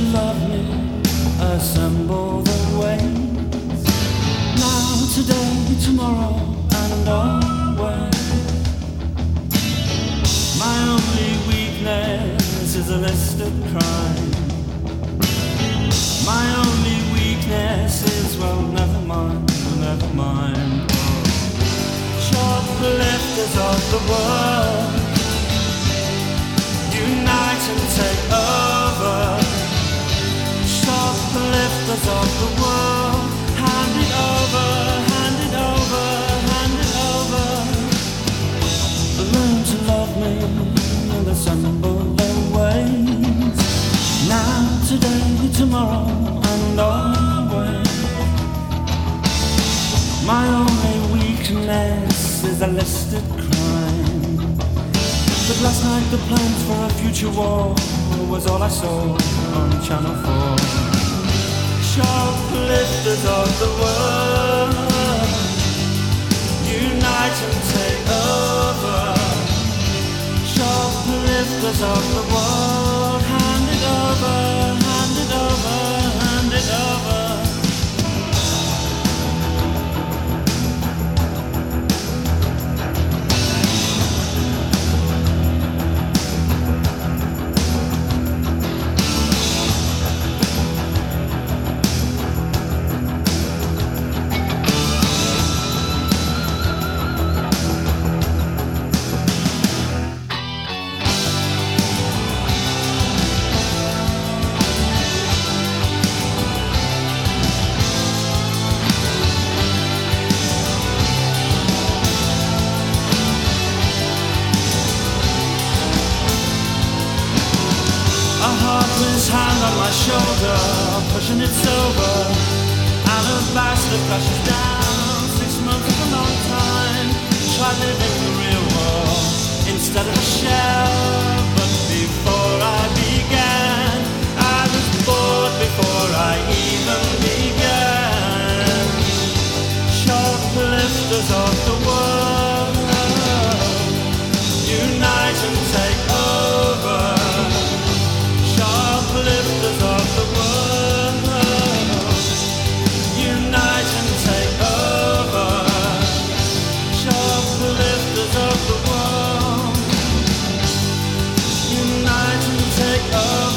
love me, assemble the waves. Now, today, tomorrow, and always. My only weakness is a list of crime. My only weakness is, well, never mind, never mind. Shoplifters of the world, unite and take over. Shoplifters of the world, hand it over, hand it over, hand it over. Learn to love me and assemble the ways. Now, today, tomorrow, and always. My only weakness is a listed crime. But last night the plans for a future war was all I saw on Channel 4. Shoplifters of the world, unite and take over. Shoplifters of the world, hand it over, hand it over, hand it over. His hand on my shoulder, pushing it sober. Alabaster flashes down. 6 months is a long time. Try living the real world instead of a shell. But before I began, I was bored before I even began. Shoplifters of the world, unite and take over. Shoplifters of the world, unite and take over. Shoplifters of the world, unite and take over.